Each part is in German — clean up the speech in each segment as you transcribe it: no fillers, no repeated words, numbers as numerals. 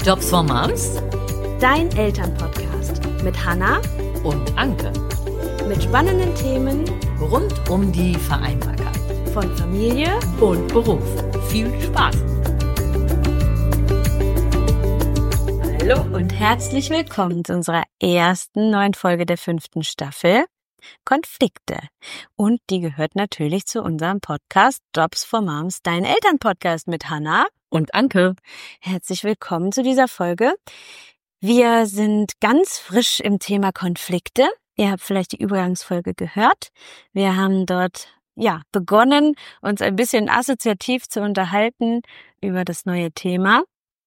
Jobs for Moms, dein Elternpodcast mit Hannah und Anke. Mit spannenden Themen Rund um die Vereinbarkeit von Familie und Beruf. Viel Spaß! Hallo und herzlich willkommen zu unserer ersten neuen Folge der 5. Staffel Konflikte. Und die gehört natürlich zu unserem Podcast Jobs for Moms, dein Elternpodcast mit Hannah und Anke. Herzlich willkommen zu dieser Folge. Wir sind ganz frisch im Thema Konflikte. Ihr habt vielleicht die Übergangsfolge gehört. Wir haben dort begonnen, uns ein bisschen assoziativ zu unterhalten über das neue Thema.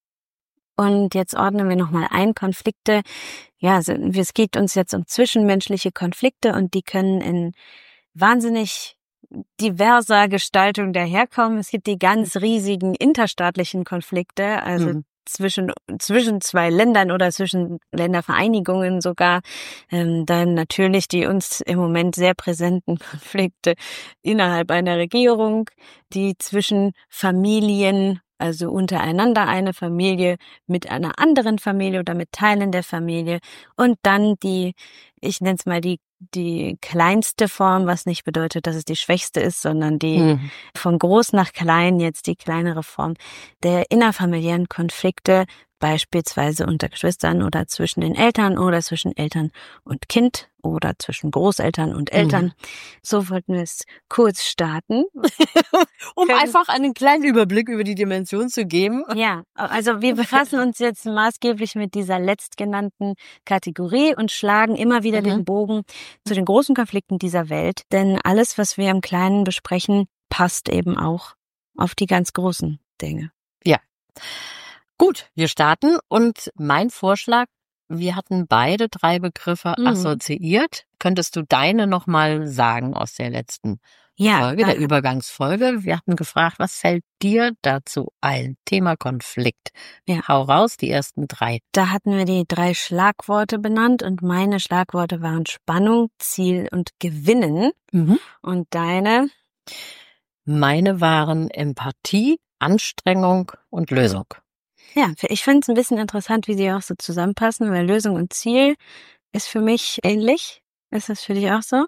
Und jetzt ordnen wir nochmal ein. Konflikte, es geht uns jetzt um zwischenmenschliche Konflikte und die können in wahnsinnig diverser Gestaltung daherkommen. Es gibt die ganz riesigen interstaatlichen Konflikte, also zwischen zwei Ländern oder zwischen Ländervereinigungen sogar. Dann natürlich die uns im Moment sehr präsenten Konflikte innerhalb einer Regierung, die zwischen Familien, also untereinander eine Familie mit einer anderen Familie oder mit Teilen der Familie und dann ich nenne es mal die kleinste Form, was nicht bedeutet, dass es die schwächste ist, sondern die von groß nach klein jetzt die kleinere Form der innerfamiliären Konflikte, beispielsweise unter Geschwistern oder zwischen den Eltern oder zwischen Eltern und Kind oder zwischen Großeltern und Eltern. So wollten wir es kurz starten. Um einfach einen kleinen Überblick über die Dimension zu geben. Ja, also wir befassen uns jetzt maßgeblich mit dieser letztgenannten Kategorie und schlagen immer wieder den Bogen zu den großen Konflikten dieser Welt. Denn alles, was wir im Kleinen besprechen, passt eben auch auf die ganz großen Dinge. Ja. Gut, wir starten und mein Vorschlag, wir hatten beide 3 Begriffe assoziiert. Könntest du deine nochmal sagen aus der letzten Folge, der Übergangsfolge? Wir hatten gefragt, was fällt dir dazu ein? Thema Konflikt. Hau raus, die ersten 3. Da hatten wir die 3 Schlagworte benannt und meine Schlagworte waren Spannung, Ziel und Gewinnen. Und deine? Meine waren Empathie, Anstrengung und Lösung. Ja, ich finde es ein bisschen interessant, wie sie auch so zusammenpassen, weil Lösung und Ziel ist für mich ähnlich. Ist das für dich auch so?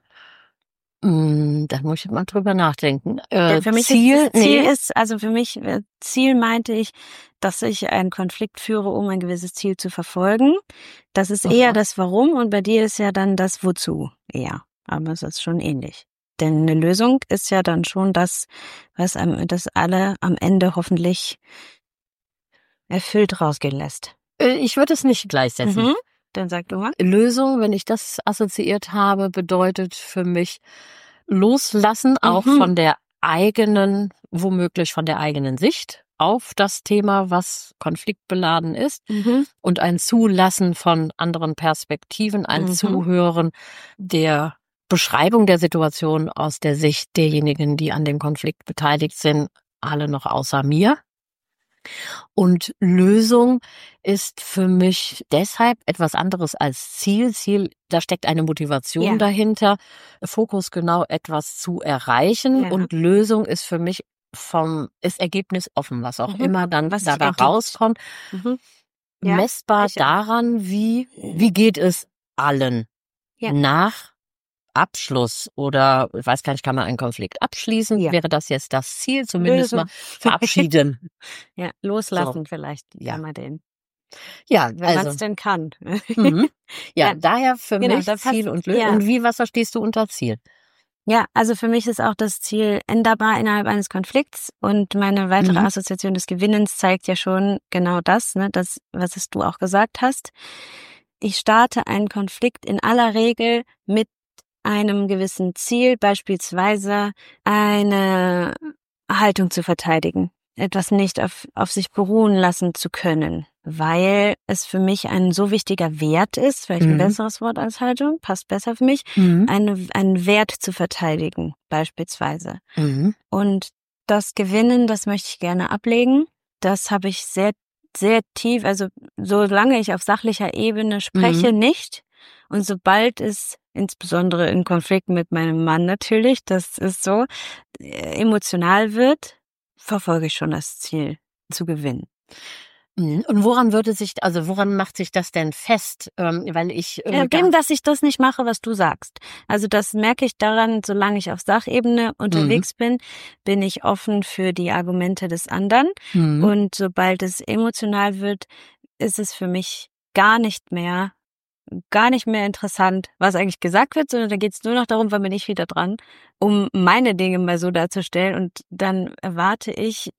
Da muss ich mal drüber nachdenken. Für mich Ziel meinte ich, dass ich einen Konflikt führe, um ein gewisses Ziel zu verfolgen. Das ist eher das Warum und bei dir ist ja dann das Wozu eher. Aber es ist schon ähnlich. Denn eine Lösung ist ja dann schon das, das alle am Ende hoffentlich erfüllt rausgehen lässt. Ich würde es nicht gleichsetzen. Dann sag du mal. Lösung, wenn ich das assoziiert habe, bedeutet für mich loslassen, auch von der eigenen, womöglich von der eigenen Sicht auf das Thema, was konfliktbeladen ist und ein Zulassen von anderen Perspektiven, ein Zuhören der Beschreibung der Situation aus der Sicht derjenigen, die an dem Konflikt beteiligt sind, alle noch außer mir. Und Lösung ist für mich deshalb etwas anderes als Ziel. Ziel, da steckt eine Motivation dahinter, Fokus genau etwas zu erreichen. Ja. Und Lösung ist für mich ist Ergebnis offen, was auch immer dann dabei rauskommt. Messbar daran, wie geht es allen nach Abschluss oder, ich weiß gar nicht, kann man einen Konflikt abschließen? Ja. Wäre das jetzt das Ziel? Zumindest mal verabschieden. Loslassen vielleicht, kann man den. Ja, wenn man es denn kann. Daher für mich Ziel und Lösung. Und was verstehst du unter Ziel? Ja, also für mich ist auch das Ziel änderbar innerhalb eines Konflikts und meine weitere Assoziation des Gewinnens zeigt ja schon genau das, das, was du auch gesagt hast. Ich starte einen Konflikt in aller Regel mit einem gewissen Ziel, beispielsweise eine Haltung zu verteidigen, etwas nicht auf sich beruhen lassen zu können, weil es für mich ein so wichtiger Wert ist, vielleicht ein besseres Wort als Haltung, passt besser für mich, einen Wert zu verteidigen, beispielsweise. Und das Gewinnen, das möchte ich gerne ablegen. Das habe ich sehr, sehr tief, also solange ich auf sachlicher Ebene spreche, nicht. Und sobald es insbesondere in Konflikten mit meinem Mann natürlich, das ist so, emotional wird, verfolge ich schon das Ziel zu gewinnen. Und woran macht sich das denn fest? Weil ich dem, dass ich das nicht mache, was du sagst. Also das merke ich daran, solange ich auf Sachebene unterwegs bin ich offen für die Argumente des anderen. Und sobald es emotional wird, ist es für mich gar nicht mehr interessant, was eigentlich gesagt wird, sondern da geht es nur noch darum, wann bin ich wieder dran, um meine Dinge mal so darzustellen. Und dann erwarte ich,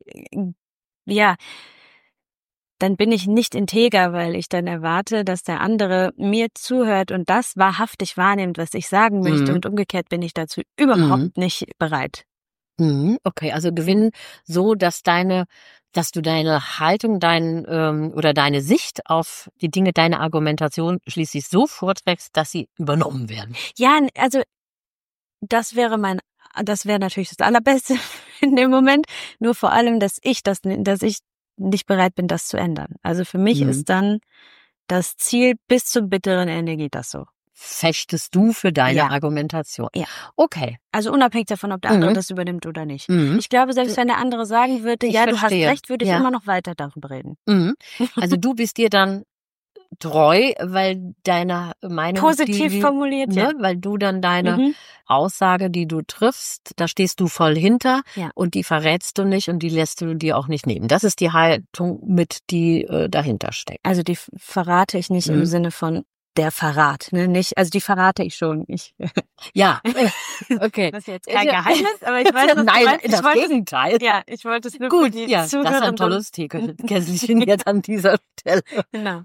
dann bin ich nicht integer, weil ich dann erwarte, dass der andere mir zuhört und das wahrhaftig wahrnimmt, was ich sagen möchte. Und umgekehrt bin ich dazu überhaupt nicht bereit. Okay, also gewinnen so, dass du deine Haltung, oder deine Sicht auf die Dinge, deine Argumentation schließlich so vorträgst, dass sie übernommen werden. Ja, also das wäre natürlich das Allerbeste in dem Moment. Nur vor allem, dass ich nicht bereit bin, das zu ändern. Also für mich ist dann das Ziel, bis zum bitteren Ende geht das so. Fechtest du für deine Argumentation? Ja. Okay. Also unabhängig davon, ob der andere das übernimmt oder nicht. Ich glaube, selbst wenn der andere sagen würde, du hast recht, würde ich immer noch weiter darüber reden. Also du bist dir dann treu, weil deine Meinung positiv formuliert, weil du dann deine Aussage, die du triffst, da stehst du voll hinter und die verrätst du nicht und die lässt du dir auch nicht nehmen. Das ist die Haltung, die dahinter steckt. Also die verrate ich nicht im Sinne von der Verrat, ne? Nicht, also die verrate ich schon. Ja, okay. Das ist jetzt kein Geheimnis, aber ich weiß, nein, das Gegenteil. Ja, ich wollte es nur gut, für die das ist ein tolles Kästchen jetzt an dieser Stelle. Genau.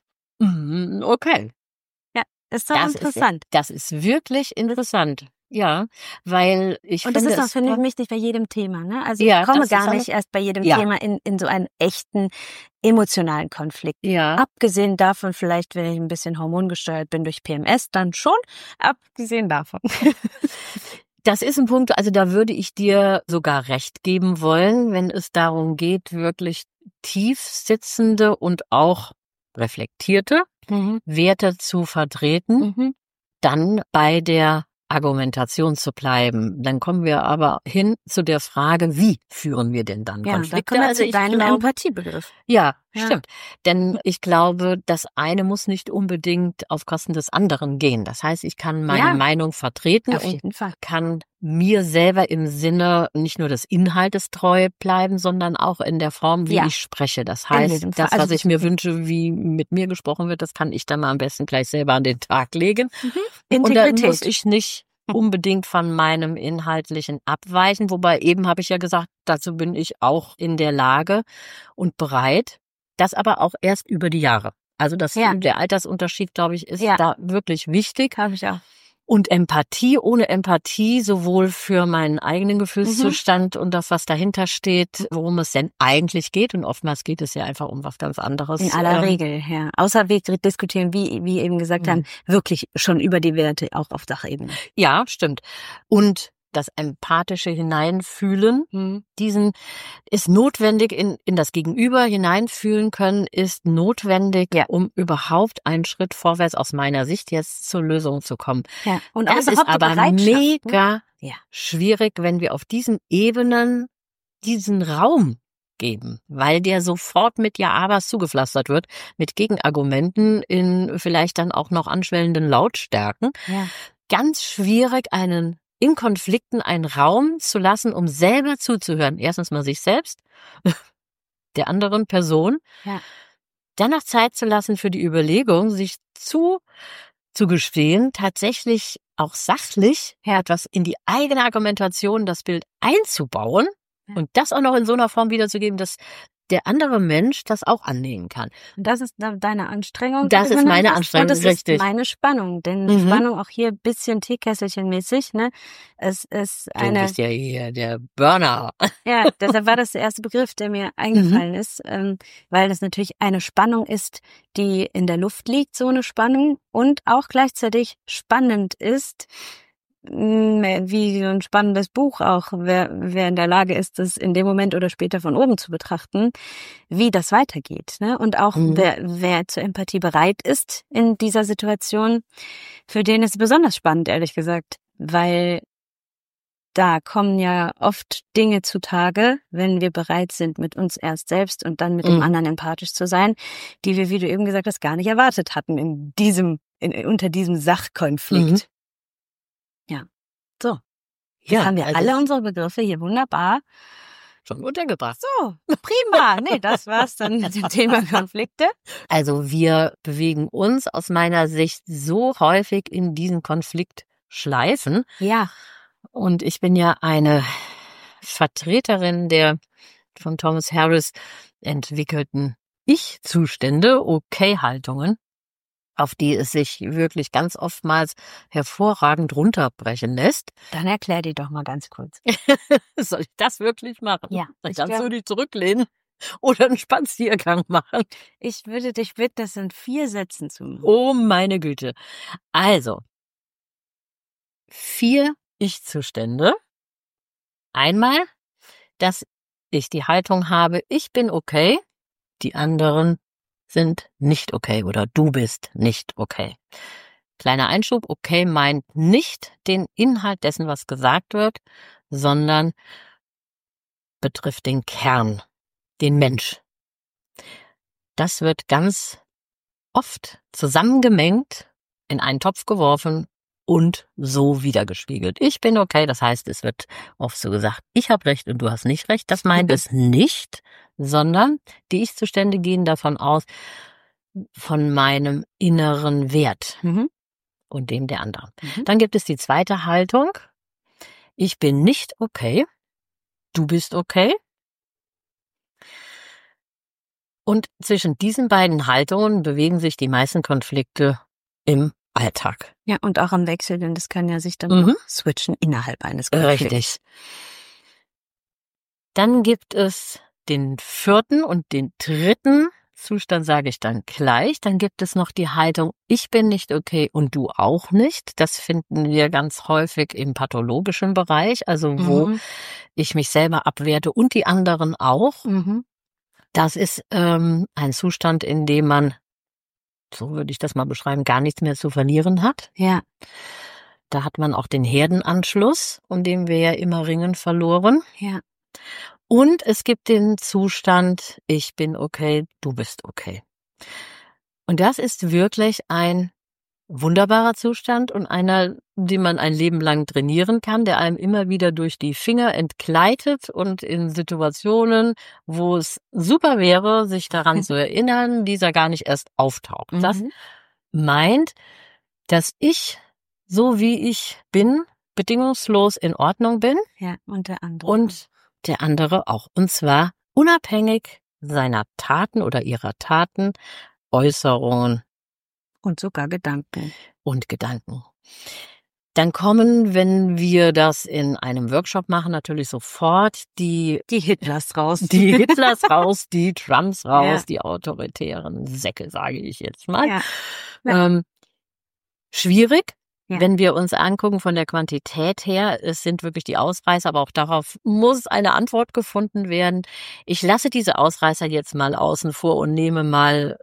Okay. Ja, ist doch interessant. Das ist wirklich interessant. Ja, weil ich und finde, das ist auch, finde ich, wichtig bei jedem Thema, ne? Also ich komme gar nicht erst bei jedem Thema in so einen echten emotionalen Konflikt. Ja. Abgesehen davon, vielleicht, wenn ich ein bisschen hormongesteuert bin durch PMS, dann schon. Abgesehen davon. Das ist ein Punkt, also da würde ich dir sogar recht geben wollen, wenn es darum geht, wirklich tief sitzende und auch reflektierte Werte zu vertreten, dann bei der Argumentation zu bleiben. Dann kommen wir aber hin zu der Frage, wie führen wir denn dann Konflikte? Da also deinen Empathiebegriff. Ja, stimmt. Denn ich glaube, das eine muss nicht unbedingt auf Kosten des anderen gehen. Das heißt, ich kann meine Meinung vertreten und kann mir selber im Sinne nicht nur des Inhaltes treu bleiben, sondern auch in der Form, wie ich spreche. Das heißt, das, was ich mir wünsche, wie mit mir gesprochen wird, das kann ich dann mal am besten gleich selber an den Tag legen. Und dann muss ich nicht unbedingt von meinem Inhaltlichen abweichen. Wobei eben habe ich ja gesagt, dazu bin ich auch in der Lage und bereit. Das aber auch erst über die Jahre. Also der Altersunterschied, glaube ich, ist da wirklich wichtig. Habe ich auch. Und Empathie, ohne Empathie, sowohl für meinen eigenen Gefühlszustand und das, was dahinter steht, worum es denn eigentlich geht. Und oftmals geht es ja einfach um was ganz anderes. In aller Regel, ja. Außer wir diskutieren, wie eben gesagt haben, wirklich schon über die Werte, auch auf Sachebene. Ja, stimmt. Und das empathische Hineinfühlen, diesen ist notwendig in das Gegenüber hineinfühlen können, ist notwendig, um überhaupt einen Schritt vorwärts aus meiner Sicht jetzt zur Lösung zu kommen. Ja. Und das ist aber mega schwierig, wenn wir auf diesen Ebenen diesen Raum geben, weil der sofort mit Ja-Abers zugepflastert wird, mit Gegenargumenten in vielleicht dann auch noch anschwellenden Lautstärken. Ja. Ganz schwierig, in Konflikten einen Raum zu lassen, um selber zuzuhören. Erstens mal sich selbst, der anderen Person. Ja. Dann noch Zeit zu lassen für die Überlegung, sich zugestehen, tatsächlich auch sachlich etwas in die eigene Argumentation, das Bild einzubauen und das auch noch in so einer Form wiederzugeben, dass der andere Mensch das auch annehmen kann. Und das ist deine Anstrengung. Das ist meine Anstrengung, richtig. Das ist meine Spannung, denn Spannung auch hier ein bisschen Teekesselchen-mäßig, ne? Es ist Du bist ja hier der Burner. Ja, deshalb war das der erste Begriff, der mir eingefallen ist, weil das natürlich eine Spannung ist, die in der Luft liegt, so eine Spannung, und auch gleichzeitig spannend ist, wie so ein spannendes Buch auch, wer in der Lage ist, das in dem Moment oder später von oben zu betrachten, wie das weitergeht, ne? Und auch wer zur Empathie bereit ist in dieser Situation, für den ist es besonders spannend, ehrlich gesagt, weil da kommen ja oft Dinge zutage, wenn wir bereit sind, mit uns erst selbst und dann mit dem anderen empathisch zu sein, die wir, wie du eben gesagt hast, gar nicht erwartet hatten unter diesem Sachkonflikt. Ja, so. Jetzt haben wir alle unsere Begriffe hier wunderbar schon untergebracht. So, prima. Nee, das war's dann mit dem Thema Konflikte. Also wir bewegen uns aus meiner Sicht so häufig in diesen Konfliktschleifen. Ja. Und ich bin ja eine Vertreterin der von Thomas Harris entwickelten Ich-Zustände, Okay-Haltungen, auf die es sich wirklich ganz oftmals hervorragend runterbrechen lässt. Dann erklär die doch mal ganz kurz. Soll ich das wirklich machen? Ja. Dann kannst du dich zurücklehnen oder einen Spaziergang machen. Ich würde dich bitten, das in 4 Sätzen zu machen. Oh meine Güte. Also, 4 Ich-Zustände. Einmal, dass ich die Haltung habe, ich bin okay, die anderen sind nicht okay oder du bist nicht okay. Kleiner Einschub, okay meint nicht den Inhalt dessen, was gesagt wird, sondern betrifft den Kern, den Mensch. Das wird ganz oft zusammengemengt, in einen Topf geworfen und so wiedergespiegelt. Ich bin okay, das heißt, es wird oft so gesagt, ich habe recht und du hast nicht recht. Das meint es nicht, sondern die Ich-Zustände gehen davon aus, von meinem inneren Wert und dem der anderen. Dann gibt es die zweite Haltung. Ich bin nicht okay, du bist okay. Und zwischen diesen beiden Haltungen bewegen sich die meisten Konflikte im Alltag. Ja, und auch am Wechsel, denn das kann ja sich dann switchen innerhalb eines Konflikts. Richtig. Dann gibt es den 4. und den 3. Zustand, sage ich dann gleich. Dann gibt es noch die Haltung, ich bin nicht okay und du auch nicht. Das finden wir ganz häufig im pathologischen Bereich, also wo ich mich selber abwerte und die anderen auch. Das ist ein Zustand, in dem man, so würde ich das mal beschreiben, gar nichts mehr zu verlieren hat. Ja. Da hat man auch den Herdenanschluss, um den wir ja immer ringen verloren. Ja. Und es gibt den Zustand, ich bin okay, du bist okay. Und das ist wirklich ein wunderbarer Zustand und einer, den man ein Leben lang trainieren kann, der einem immer wieder durch die Finger entgleitet und in Situationen, wo es super wäre, sich daran zu erinnern, dieser gar nicht erst auftaucht. Das meint, dass ich, so wie ich bin, bedingungslos in Ordnung bin. Ja, und der andere. Und der andere auch. Und zwar unabhängig seiner Taten oder ihrer Taten, Äußerungen. Und sogar Gedanken. Und Gedanken. Dann kommen, wenn wir das in einem Workshop machen, natürlich sofort die Hitlers raus. Die Hitlers raus, die Trumps raus, die autoritären Säcke, sage ich jetzt mal. Ja. Schwierig. Ja. Wenn wir uns angucken von der Quantität her, es sind wirklich die Ausreißer, aber auch darauf muss eine Antwort gefunden werden. Ich lasse diese Ausreißer jetzt mal außen vor und nehme mal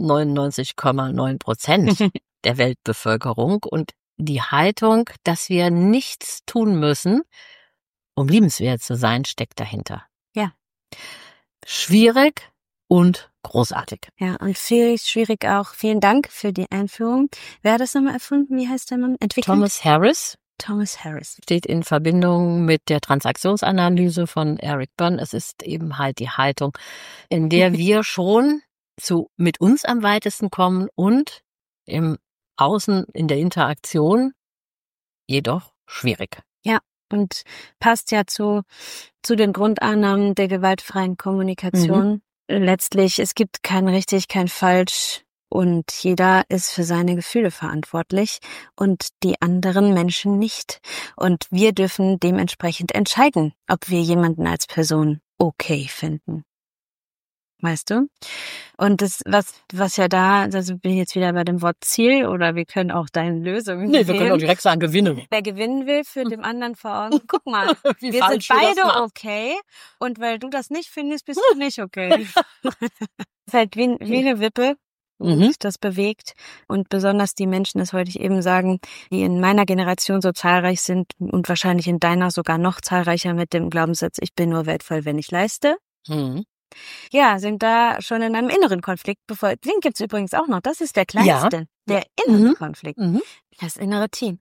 99,9% der Weltbevölkerung und die Haltung, dass wir nichts tun müssen, um liebenswert zu sein, steckt dahinter. Ja. Schwierig und großartig. Ja, und schwierig auch. Vielen Dank für die Einführung. Wer hat das nochmal erfunden? Wie heißt der Mann? Entwickelt? Thomas Harris. Thomas Harris. Steht in Verbindung mit der Transaktionsanalyse von Eric Berne. Es ist eben halt die Haltung, in der wir schon mit uns am weitesten kommen und im Außen in der Interaktion jedoch schwierig. Ja, und passt ja zu den Grundannahmen der gewaltfreien Kommunikation. Letztlich, es gibt kein richtig, kein falsch und jeder ist für seine Gefühle verantwortlich und die anderen Menschen nicht. Und wir dürfen dementsprechend entscheiden, ob wir jemanden als Person okay finden. Weißt du? Und das, was ja da, also bin ich jetzt wieder bei dem Wort Ziel oder wir können auch deine Lösung Nee, wir können auch direkt sagen, gewinnen. Wer gewinnen will, führt dem anderen vor Augen. Guck mal, wir sind beide okay und weil du das nicht findest, bist du nicht okay. Das ist halt wie eine Wippe wo sich das bewegt. Und besonders die Menschen, das wollte ich eben sagen, die in meiner Generation so zahlreich sind und wahrscheinlich in deiner sogar noch zahlreicher mit dem Glaubenssatz, ich bin nur wertvoll, wenn ich leiste. Ja, sind da schon in einem inneren Konflikt. Den gibt's übrigens auch noch. Das ist der kleinste, der innere Konflikt. Das innere Team.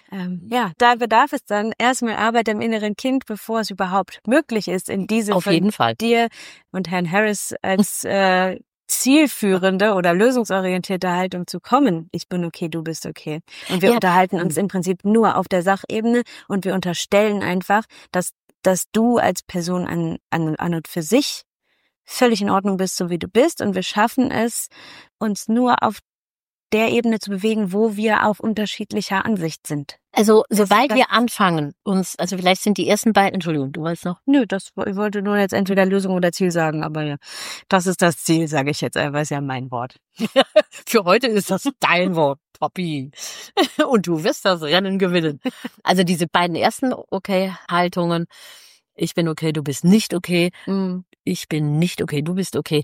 Da bedarf es dann erstmal Arbeit am inneren Kind, bevor es überhaupt möglich ist, in diese Auf jeden Fall. dir und Herrn Harris als zielführende oder lösungsorientierte Haltung zu kommen. Ich bin okay, du bist okay. Und wir unterhalten uns im Prinzip nur auf der Sachebene und wir unterstellen einfach, dass du als Person an und für sich völlig in Ordnung bist, so wie du bist. Und wir schaffen es, uns nur auf der Ebene zu bewegen, wo wir auf unterschiedlicher Ansicht sind. Also sobald wir anfangen, also vielleicht sind die ersten beiden, Entschuldigung, du wolltest noch? Nö, ich wollte nur jetzt entweder Lösung oder Ziel sagen, aber ja, das ist das Ziel, sage ich jetzt einfach, ist ja mein Wort. Für heute ist das dein Wort, Toppi. Und du wirst das Rennen gewinnen. Also diese beiden ersten Okay-Haltungen, ich bin okay, du bist nicht okay, ich bin nicht okay, du bist okay,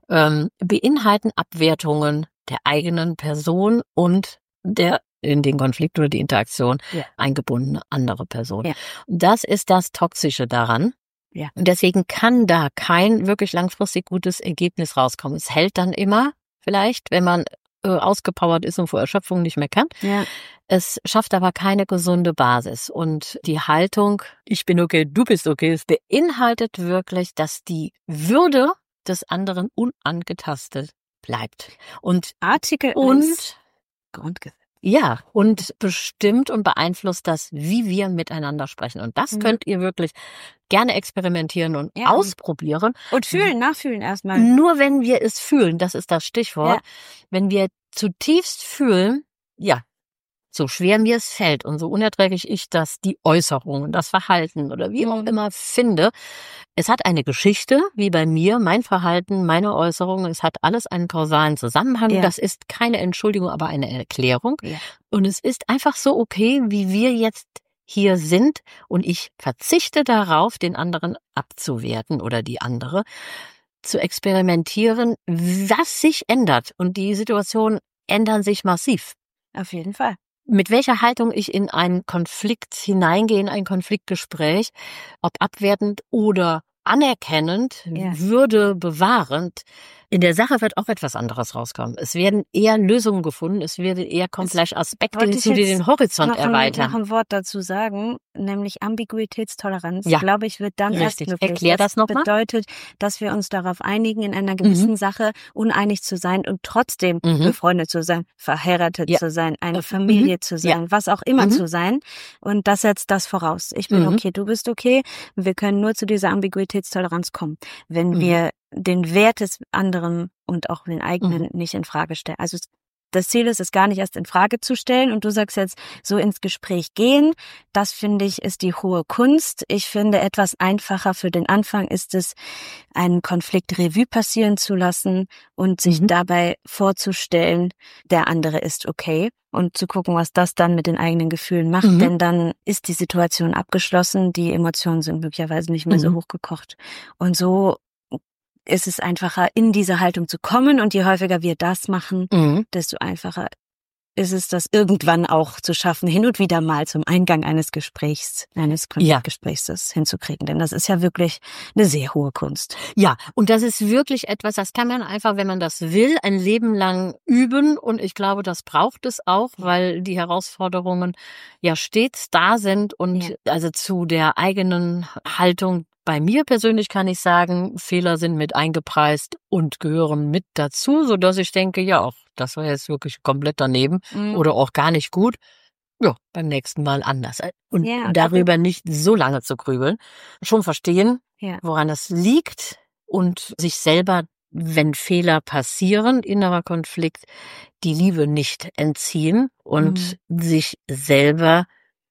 beinhalten Abwertungen der eigenen Person und der in den Konflikt oder die Interaktion eingebundene andere Person. Ja. Das ist das Toxische daran. Ja. Und deswegen kann da kein wirklich langfristig gutes Ergebnis rauskommen. Es hält dann immer vielleicht, wenn man ausgepowert ist und vor Erschöpfung nicht mehr kann. Ja. Es schafft aber keine gesunde Basis. Und die Haltung, ich bin okay, du bist okay, es beinhaltet wirklich, dass die Würde des anderen unangetastet bleibt. Und Artikel und Grundgesetz. Ja, und bestimmt und beeinflusst das, wie wir miteinander sprechen. Und das könnt ihr wirklich gerne experimentieren und ausprobieren. Und nachfühlen erstmal. Nur wenn wir es fühlen, das ist das Stichwort, wenn wir zutiefst fühlen, so schwer mir es fällt und so unerträglich ich die Äußerungen, das Verhalten oder wie auch immer finde, es hat eine Geschichte, wie bei mir, mein Verhalten, meine Äußerungen, es hat alles einen kausalen Zusammenhang. Ja. Das ist keine Entschuldigung, aber eine Erklärung. Ja. Und es ist einfach so okay, wie wir jetzt hier sind und ich verzichte darauf, den anderen abzuwerten oder die andere, zu experimentieren, was sich ändert. Und die Situationen ändern sich massiv. Auf jeden Fall. Mit welcher Haltung ich in einen Konflikt hineingehe, in ein Konfliktgespräch, ob abwertend oder anerkennend, Würde bewahrend, in der Sache wird auch etwas anderes rauskommen. Es werden eher Lösungen gefunden, es werden eher vielleicht Aspekte hinzu, die den Horizont erweitern. Noch ein Wort dazu sagen, nämlich Ambiguitätstoleranz, glaube ich, wird dann erst möglich. Erklär das nochmal. Bedeutet, dass wir uns darauf einigen, in einer gewissen Sache uneinig zu sein und trotzdem befreundet zu sein, verheiratet zu sein, eine Familie zu sein, was auch immer zu sein. Und das setzt das voraus. Ich bin okay, du bist okay. Wir können nur zu dieser Ambiguitätstoleranz kommen, wenn wir den Wert des anderen und auch den eigenen nicht in Frage stellen. Also das Ziel ist es gar nicht erst in Frage zu stellen und du sagst jetzt so ins Gespräch gehen. Das finde ich ist die hohe Kunst. Ich finde etwas einfacher für den Anfang ist es, einen Konflikt Revue passieren zu lassen und sich dabei vorzustellen, der andere ist okay und zu gucken, was das dann mit den eigenen Gefühlen macht. Denn dann ist die Situation abgeschlossen, die Emotionen sind möglicherweise nicht mehr so hochgekocht. Und so ist es einfacher, in diese Haltung zu kommen und je häufiger wir das machen, desto einfacher ist es, das irgendwann auch zu schaffen, hin und wieder mal zum Eingang eines Gesprächs, eines Konfliktgesprächs das hinzukriegen. Denn das ist ja wirklich eine sehr hohe Kunst. Ja, und das ist wirklich etwas, das kann man einfach, wenn man das will, ein Leben lang üben. Und ich glaube, das braucht es auch, weil die Herausforderungen ja stets da sind und also zu der eigenen Haltung. Bei mir persönlich kann ich sagen, Fehler sind mit eingepreist und gehören mit dazu, so dass ich denke, das war jetzt wirklich komplett daneben oder auch gar nicht gut. Ja, beim nächsten Mal anders. Und darüber nicht so lange zu grübeln. Schon verstehen, woran es liegt und sich selber, wenn Fehler passieren, innerer Konflikt, die Liebe nicht entziehen und sich selber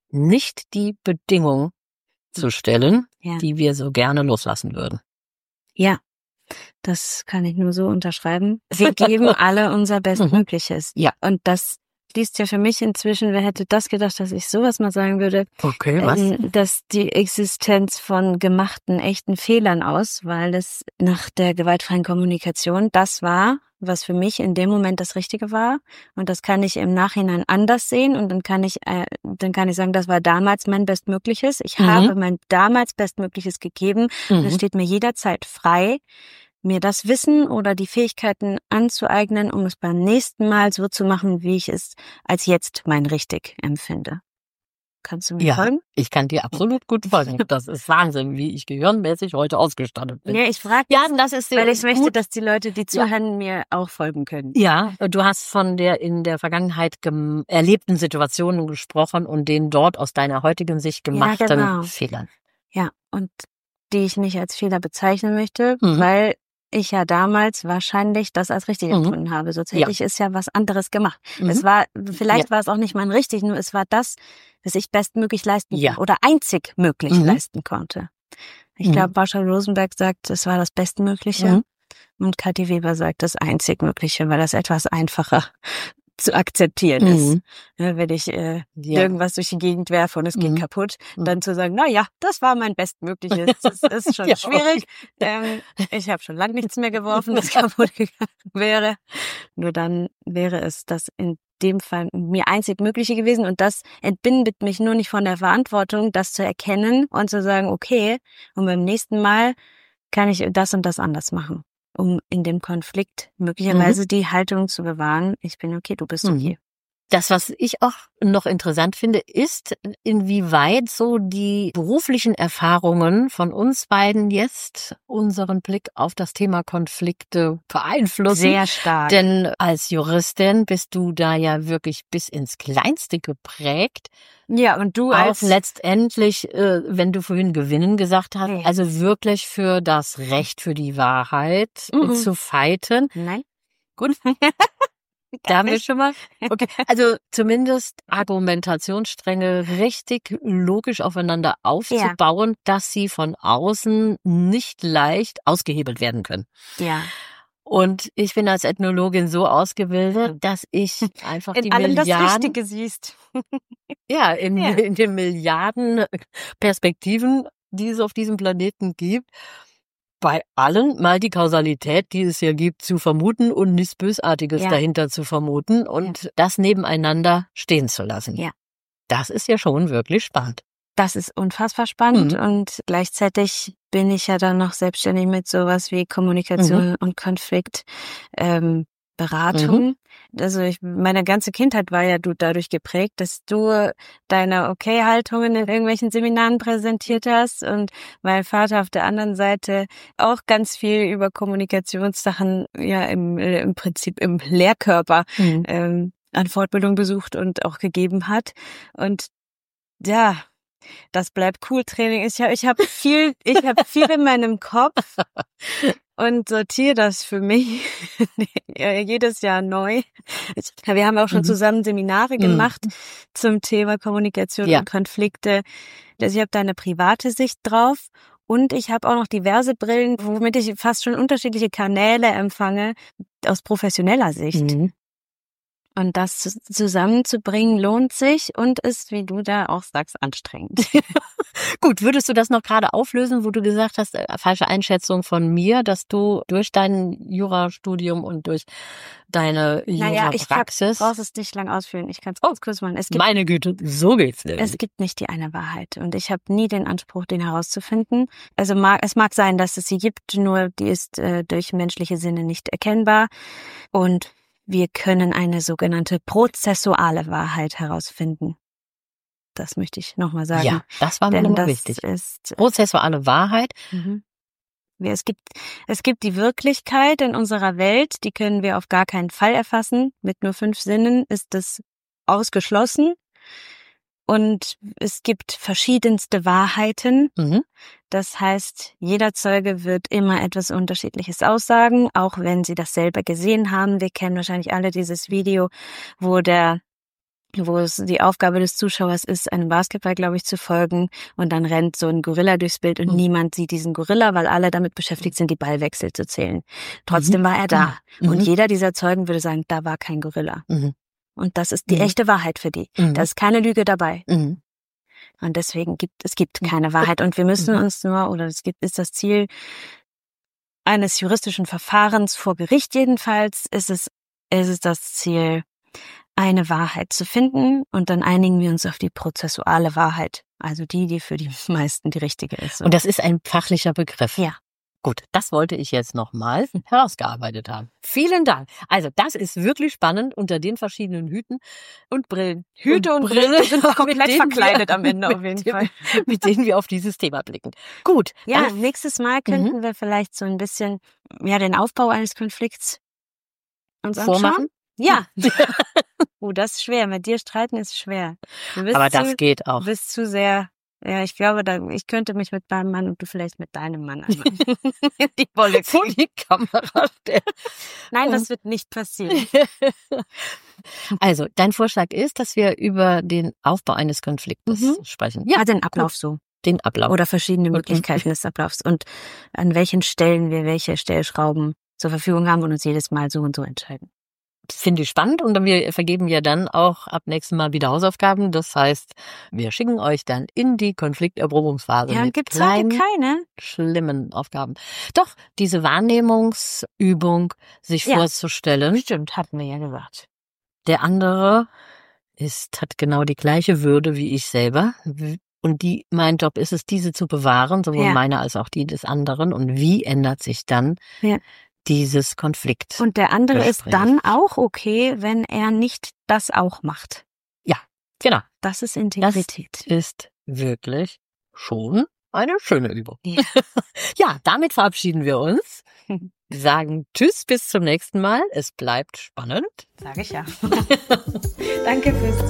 nicht die Bedingung zu stellen, die wir so gerne loslassen würden. Ja, das kann ich nur so unterschreiben. Wir geben alle unser Bestmögliches. Ja. Und das schließt ja für mich inzwischen, wer hätte das gedacht, dass ich sowas mal sagen würde, Okay, was? dass die Existenz von gemachten, echten Fehlern aus, weil das nach der gewaltfreien Kommunikation das war, was für mich in dem Moment das Richtige war. Und das kann ich im Nachhinein anders sehen und dann kann ich sagen, das war damals mein Bestmögliches. Ich habe mein damals Bestmögliches gegeben. Und es steht mir jederzeit frei, mir das Wissen oder die Fähigkeiten anzueignen, um es beim nächsten Mal so zu machen, wie ich es als jetzt mein richtig empfinde. Kannst du mir folgen? Ich kann dir absolut gut folgen. Das ist Wahnsinn, wie ich gehirnmäßig heute ausgestattet bin. Ja, ich frage das ist weil ich gut. möchte, dass die Leute, die zuhören, mir auch folgen können. Ja, du hast von der in der Vergangenheit erlebten Situationen gesprochen und den dort aus deiner heutigen Sicht gemachten Fehlern. Ja, und die ich nicht als Fehler bezeichnen möchte, weil ich ja damals wahrscheinlich das als richtig empfunden habe. Sonst hätte ich es ja was anderes gemacht. Es war, vielleicht war es auch nicht mein richtig, nur es war das, was ich bestmöglich leisten oder einzig möglich leisten konnte. Ich glaube, Marshall Rosenberg sagt, es war das Bestmögliche und Kathi Weber sagt das einzig Mögliche, weil das etwas einfacher zu akzeptieren ist. Ja, wenn ich irgendwas durch die Gegend werfe und es geht kaputt, dann zu sagen, na ja, das war mein Bestmögliches. Das ist schon schwierig. Ich habe schon lange nichts mehr geworfen, das kaputt gegangen wäre. Nur dann wäre es das in dem Fall mir einzig Mögliche gewesen. Und das entbindet mich nur nicht von der Verantwortung, das zu erkennen und zu sagen, okay, und beim nächsten Mal kann ich das und das anders machen, um in dem Konflikt möglicherweise die Haltung zu bewahren, ich bin okay, du bist okay. Das, was ich auch noch interessant finde, ist, inwieweit so die beruflichen Erfahrungen von uns beiden jetzt unseren Blick auf das Thema Konflikte beeinflussen. Sehr stark. Denn als Juristin bist du da ja wirklich bis ins Kleinste geprägt. Ja, und du auch letztendlich, wenn du vorhin gewinnen gesagt hast, also wirklich für das Recht, für die Wahrheit zu fighten. Nein. Gut. Da haben wir schon mal. Okay. Also zumindest Argumentationsstränge richtig logisch aufeinander aufzubauen, dass sie von außen nicht leicht ausgehebelt werden können. Ja. Und ich bin als Ethnologin so ausgebildet, dass ich einfach in die allem Milliarden, das Richtige siehst. in den Milliarden Perspektiven, die es auf diesem Planeten gibt, bei allen mal die Kausalität, die es hier gibt, zu vermuten und nichts Bösartiges dahinter zu vermuten und das nebeneinander stehen zu lassen. Ja. Das ist ja schon wirklich spannend. Das ist unfassbar spannend und gleichzeitig bin ich ja dann noch selbstständig mit sowas wie Kommunikation und Konflikt, Beratung. Also meine ganze Kindheit war ja dadurch geprägt, dass du deine Okay-Haltungen in irgendwelchen Seminaren präsentiert hast und mein Vater auf der anderen Seite auch ganz viel über Kommunikationssachen ja im Prinzip im Lehrkörper an Fortbildung besucht und auch gegeben hat. Und ja, das bleibt cool Training. Ich habe viel in meinem Kopf und sortiere das für mich jedes Jahr neu. Wir haben auch schon zusammen Seminare gemacht zum Thema Kommunikation und Konflikte. Also ich habe da eine private Sicht drauf und ich habe auch noch diverse Brillen, womit ich fast schon unterschiedliche Kanäle empfange aus professioneller Sicht. Und das zusammenzubringen lohnt sich und ist, wie du da auch sagst, anstrengend. Gut, würdest du das noch gerade auflösen, wo du gesagt hast, falsche Einschätzung von mir, dass du durch dein Jurastudium und durch deine Jurapraxis... Ich brauch's es nicht lang ausführen, ich kann es kurz machen. Meine Güte, so geht's nämlich. Es gibt nicht die eine Wahrheit und ich habe nie den Anspruch, den herauszufinden. Also es mag sein, dass es sie gibt, nur die ist durch menschliche Sinne nicht erkennbar und wir können eine sogenannte prozessuale Wahrheit herausfinden. Das möchte ich nochmal sagen. Ja, das war mir nochmal wichtig. Prozessuale Wahrheit. Es gibt die Wirklichkeit in unserer Welt, die können wir auf gar keinen Fall erfassen. Mit nur 5 Sinnen ist das ausgeschlossen. Und es gibt verschiedenste Wahrheiten. Das heißt, jeder Zeuge wird immer etwas Unterschiedliches aussagen, auch wenn sie das selber gesehen haben. Wir kennen wahrscheinlich alle dieses Video, wo es die Aufgabe des Zuschauers ist, einem Basketball, glaube ich, zu folgen. Und dann rennt so ein Gorilla durchs Bild und niemand sieht diesen Gorilla, weil alle damit beschäftigt sind, die Ballwechsel zu zählen. Trotzdem war er da. Und jeder dieser Zeugen würde sagen, da war kein Gorilla. Und das ist die echte Wahrheit für die. Da ist keine Lüge dabei. Und deswegen gibt es keine Wahrheit. Und wir müssen uns ist das Ziel eines juristischen Verfahrens vor Gericht jedenfalls, ist es das Ziel, eine Wahrheit zu finden. Und dann einigen wir uns auf die prozessuale Wahrheit. Also die für die meisten die richtige ist. Und das ist ein fachlicher Begriff. Ja. Gut, das wollte ich jetzt nochmal herausgearbeitet haben. Vielen Dank. Also das ist wirklich spannend unter den verschiedenen Hüten und Brillen. Hüte und Brillen sind komplett verkleidet am Ende auf jeden Fall. Mit denen wir auf dieses Thema blicken. Gut. Ja, nächstes Mal könnten wir vielleicht so ein bisschen den Aufbau eines Konflikts uns vormachen. Ja. Das ist schwer. Mit dir streiten ist schwer. Aber das geht auch. Du bist zu sehr... Ja, ich glaube, ich könnte mich mit meinem Mann und du vielleicht mit deinem Mann die Wolle vor die Kamera stellen. Nein, das wird nicht passieren. Also, dein Vorschlag ist, dass wir über den Aufbau eines Konfliktes sprechen. Ja, den Ablauf so. Den Ablauf. Oder verschiedene Möglichkeiten des Ablaufs und an welchen Stellen wir welche Stellschrauben zur Verfügung haben und uns jedes Mal so und so entscheiden. Finde ich spannend und wir vergeben ja dann auch ab nächstem Mal wieder Hausaufgaben. Das heißt, wir schicken euch dann in die Konflikterprobungsphase mit gibt's kleinen, keine schlimmen Aufgaben. Doch, diese Wahrnehmungsübung, sich vorzustellen. Stimmt, hatten wir ja gesagt. Der andere hat genau die gleiche Würde wie ich selber. Und mein Job ist es, diese zu bewahren, sowohl meine als auch die des anderen. Und wie ändert sich dann dieses Konflikt? Und der andere ist dann auch okay, wenn er nicht das auch macht. Ja, genau. Das ist Integrität. Das ist wirklich schon eine schöne Übung. Ja, damit verabschieden wir uns. Wir sagen Tschüss, bis zum nächsten Mal. Es bleibt spannend. Sage ich ja. Danke fürs